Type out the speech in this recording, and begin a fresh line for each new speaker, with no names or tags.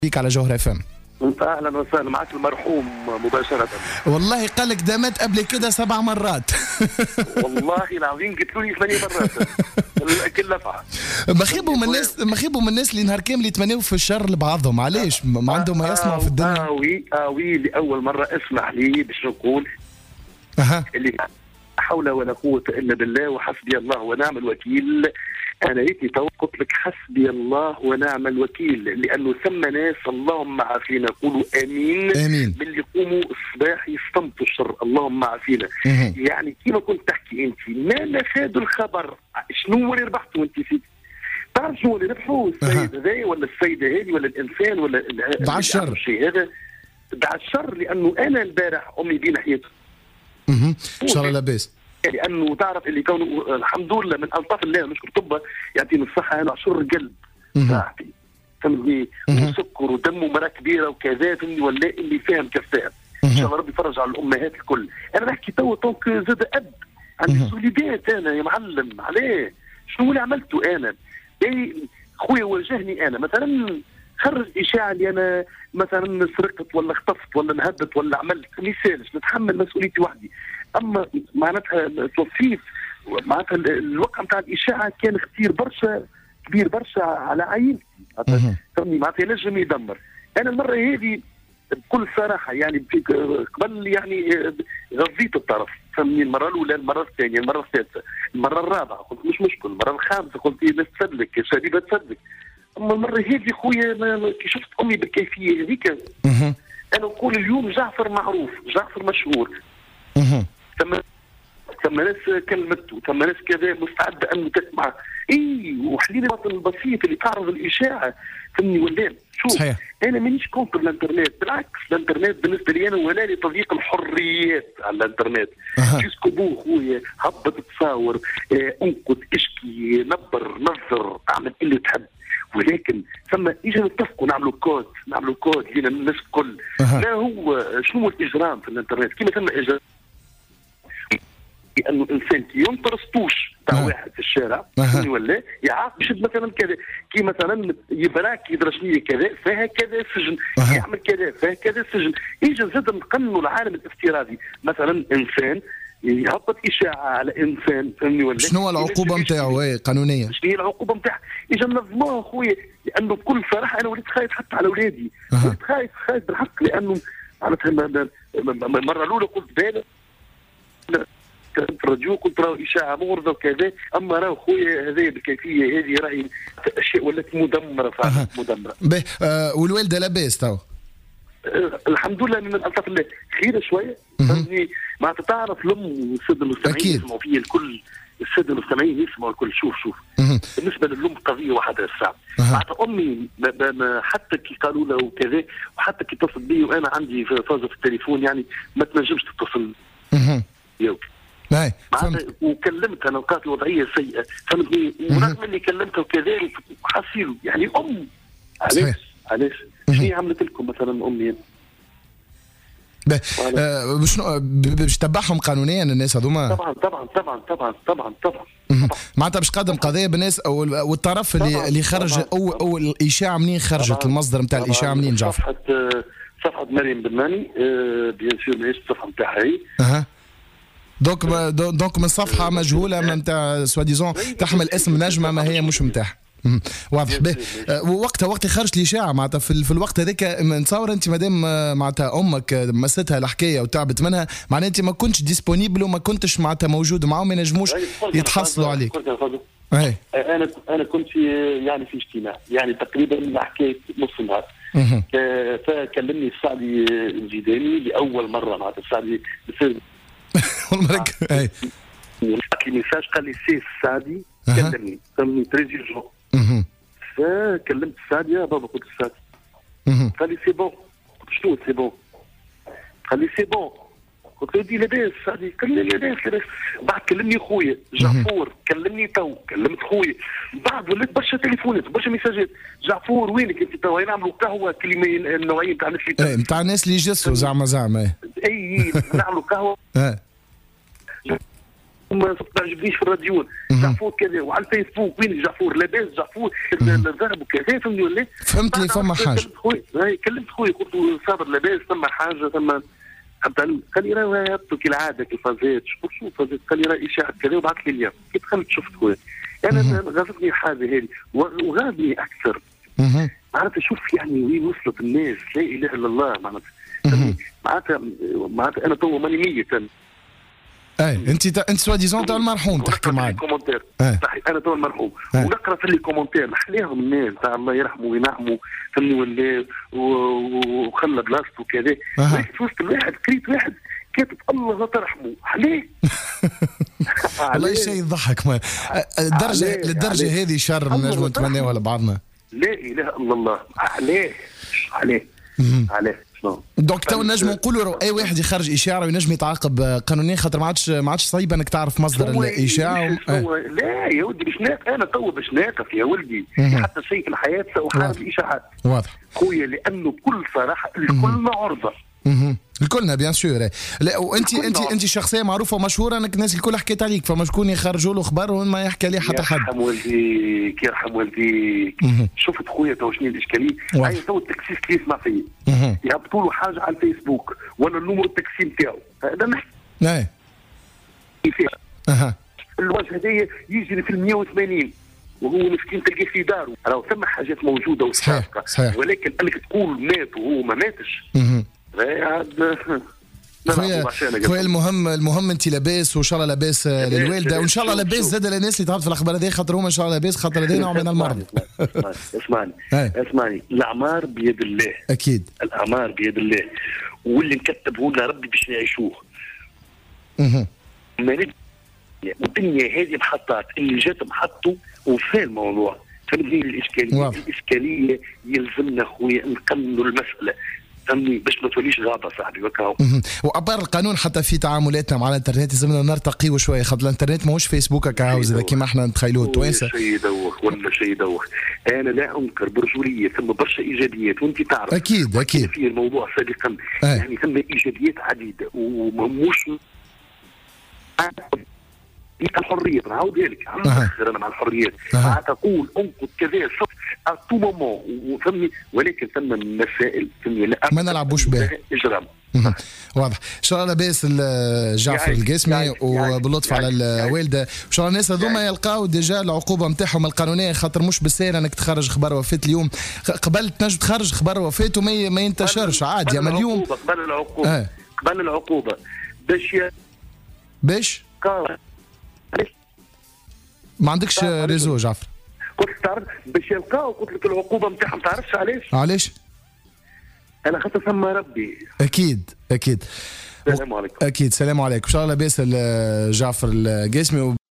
بيك على جوهر FM.
اهلا وسهلا معك المرحوم مباشرة.
والله قال لك دامت قبل كده 7 مرات.
والله العظيم قلت له 8 مرات كل لفعة.
مخيبوا من الناس اللي نهار كامل يتمنوا في الشر لبعضهم، علاش ما عندهم ما يصنعوا في الدنيا.
لأول مرة اسمح لي باش نقول اللي لا حول ولا قوة إلا بالله وحسبي الله ونعم الوكيل. أنا ريتني قلت لك حسبي الله ونعم الوكيل، لأنه ثم ناس اللهم عافينا قولوا آمين باللي يقوموا الصباح يستمطوا الشر اللهم عافينا. يعني كيما كنت تحكي أنت ما نفاد الخبر، شنو هو اللي ربحتوا أنت فيه؟ تعرف شنو اللي ربحوا؟ السيد هذا ولا السيدة هذه ولا الإنسان ولا
دع الشر.
الشيء هذا دع الشر، لأنه أنا البارح أمي بين حياته
إن شاء الله لاباس،
لانه تعرف اللي كونه الحمد لله من الطاف الله نشكر طبه يعطيني الصحه. انا عشر قلب صاحبي فهمتني، وسكر ودم ومراه كبيره وكذا فهمني، ولا اللي فاهم كيف فاهم. ان شاء الله ربي يفرج على الامهات الكل. انا نحكي تو طونك زاد اب عندي سوليدات انا يا معلم. عليه شنو اللي عملته انا؟ خويا واجهني انا مثلا خرج اشاعه اللي انا مثلا سرقت ولا اختطفت ولا نهبت ولا عملت، ما يسالش نتحمل مسؤوليتي وحدي. اما معناتها توفيت معناتها الوقع نتاع الاشاعه كان كبير برشا على عائلتي فهمني، معناتها ينجم يدمر. انا المره هذه بكل صراحه يعني قبل يعني غضيت الطرف فهمني، المره الاولى، المره الثانيه، المره الثالثه، المره الرابعه قلت مش مشكل، المره الخامسه قلت الناس تصدق شبيبه تصدق. اما المره هذه خويا كي شفت امي بالكيفيه هذيك انا نقول اليوم جعفر معروف، جعفر مشهور. ثم ناس كلمته، ثم ناس كذا مستعده ان تسمع. وحليل الوطن البسيط اللي تعرض الاشاعه فهمني ولا شوف صحيح. انا مانيش كونتر الانترنت، بالعكس الانترنت بالنسبه لي انا ولا لتضييق الحريات على الانترنت. جيسكو بو خويا هبط تصاور انقد اشكي نبر نظر اعمل اللي تحب، ولكن ثم اجا نتفقوا نعملوا كود لينا الناس الكل. ما هو شنو الاجرام في الانترنت؟ كيما ثم اجرام لانه الانسان كي ينطر سطوش تاع واحد في الشارع ولا يعاقب يشد مثلا كذا، كي مثلا يبراك يدرسني كذا فهكذا سجن، يعمل كذا فهكذا سجن. اجا زاد نقنوا العالم الافتراضي، مثلا انسان يهبط اشاعه على انسان فهمني ولا
شنو العقوبه نتاعو قانونيه؟
شنو هي العقوبه نتاعها؟ اجا نظموها خويا، لانه بكل صراحه انا وليت خايف حتى على اولادي، وليت خايف بالحق، لانه معناتها المره الاولى قلت بالي كنت في الراديو قلت راهو اشاعه مغرضه وكذا، اما راهو خويا هذه بالكيفيه هذه راهي اشياء ولات مدمره فعلا مدمره.
والوالده لاباس تو؟
الحمد لله من الطف الله خير شويه فهمني. معناتها تعرف الام والساده المستمعين يسمعوا فيا الكل، الساده المستمعين يسمعوا الكل. شوف بالنسبه للام قضيه واحده الساعه. معناتها امي حتى كي قالوا له وكذا، وحتى كي اتصل بي وانا عندي فازه في التليفون يعني ما تنجمش تتصل وكلمتها انا لقيت الوضعيه سيئه فهمتني، ورغم اني كلمتها وكذلك حصيله يعني علاش شنو عملت لكم مثلا امي؟
باش تتبعهم قانونيا الناس هذوما؟
طبعا
معناتها باش تقدم قضيه بالناس والطرف اللي خرج او الاشاعه منين خرجت؟ المصدر نتاع الاشاعه منين جعفر؟
صفحه مريم بناني بيان سور ماهيش الصفحه نتاعها هي.
دونك من صفحه مجهوله من نتاع سواديزون تحمل اسم نجمه ما هي مش نتاعها. واضح. به وقت خرجت الاشاعه معناتها في الوقت هذاك نتصور انت مادام معناتها امك مستها الحكايه وتعبت منها، معناتها انت ما كنتش ديسبونيبل وما كنتش معناتها موجود معاهم، ما ينجموش يتحصلوا عليك.
انا كنت في اجتماع يعني تقريبا حكايه نص النهار. فكلمني السعدي الجيداني لاول مره، معناتها السعدي
والمرك
بعث لي ميساج قال لي سي السعدي كلمني تريزيجون. فكلمت السعدي يا بابا، قلت السعدي قال لي سي بون. قلت شنو سي بون؟ قال لي سي بون. قلت له دي لاباس السعدي؟ قال لي لاباس. بعد كلمني خويا جعفور، كلمني تو، كلمت خويا بعد ولات برشا تليفونات برشا ميساجات. جعفور وينك انت تو؟ نعملوا قهوه كلمه النوعيه نتاع الناس اللي
نتاع الناس اللي يجسوا زعما
اي نعملوا قهوه ما تعجبنيش في الراديو جعفور كذا، وعلى الفيسبوك وين جعفور لاباس جعفور الذهب وكذا، فهمني ولا؟
فهمت لي فما حاجه.
كلمت خويا قلت له صابر لاباس ثم حاجه ثم حتى قال لي راه هبطوا كالعاده كيف فازات. قلت شوف فازات، قال لي راه اشاعه كذا وبعث لي اليوم. كي دخلت شفت خويا انا غاضتني الحاجه هذه وغاضني اكثر. معناتها شوف يعني وين وصلت الناس، لا اله الا الله. معناتها انا تو ماني ميت.
انت سوا ديزون تاع المرحوم تحكي معاه.
صحيح انا تو المرحوم ونقرا في لي كومونتير محليهم الناس تاع الله يرحمه وينعمه فهمني ولا وخلى بلاصته وكذا. في وسط الواحد قريت واحد كاتب الله لا ترحمه عليه.
والله شيء يضحك. للدرجه هذه شر نجم نتمناوها لبعضنا.
لا اله الا الله. عليه
دونك تو نجم نقولوا اي واحد يخرج اشاعه وينجم يتعاقب قانونيا، خاطر ما عادش صعيب انك تعرف مصدر الاشاعه.
لا يا ولدي باش انا تو باش ناقف يا ولدي. حتى شيء في الحياه ساحارب الاشاعات.
واضح
خويا، لانه بكل صراحه الكلنا عرضه.
الكلنا بيان سور. لا وانت شخصيه معروفه ومشهوره انك الناس الكل حكيت عليك، فما شكون يخرجوا له خبر وما يحكي عليه حتى حد.
يرحم والديك. شفت خويا تو شنو الاشكاليه؟ هاي تو التكسيس اللي يسمع فيا يهبطوا له حاجه على الفيسبوك ولا النمر التكسي نتاعو، هذا نحكي فيها. الوجه هذايا يجري في 180 وهو مسكين تلقيه في داره. راهو ثم حاجات موجوده وسابقه، ولكن انك تقول مات وهو ما ماتش. خويا
المهم انت لاباس وان شاء الله لاباس للوالده، وان شاء الله لاباس زاد للناس اللي تعرف في الاخبار هذه، خاطر هما ان شاء الله لاباس، خاطر هذا نوع من المرض.
اسمعني الاعمار بيد الله.
اكيد
الاعمار بيد الله، واللي نكتبه لنا ربي باش نعيشوه. والدنيا هذه محطات اللي جات محطوا وفي الموضوع. فهمتني الاشكاليه يلزمنا خويا نقننوا المساله باش ما توليش غابه صاحبي وكاو.
وابار القانون حتى في تعاملاتنا مع الانترنت لازمنا نرتقيوا شويه، خاطر الانترنت ماهوش فيسبوك هكا كيما احنا نتخيلوه التوانسه.
شيء يدوخ. انا لا انكر برجوليه، ثم برشا ايجابيات وانت تعرف.
اكيد
في الموضوع سابقا. يعني ثم ايجابيات عديده ومش الحريه. نعاود لك انا مع الحريات. تقول انقد كذا ا تو مومون وفهمني، ولكن ثم مسائل فهمني
ما نلعبوش بها
اجرام.
واضح. ان شاء الله لاباس جعفر القاسمي وباللطف على الوالده. ان شاء الله الناس هذوما يلقاو ديجا العقوبه نتاعهم القانونيه، خاطر مش بالسهل انك تخرج خبر وفاه اليوم. قبل تنجم تخرج خبر وفاه وما ينتشرش عادي، اما اليوم
قبل العقوبه باش
ما عندكش ريزو جعفر.
قلت تعرف باش يلقاو، قلت لك العقوبه نتاعهم ما تعرفش
علاش؟
انا خاطر ثم ربي.
اكيد
السلام عليكم.
اكيد السلام عليكم. ان شاء الله لاباس جعفر القاسمي.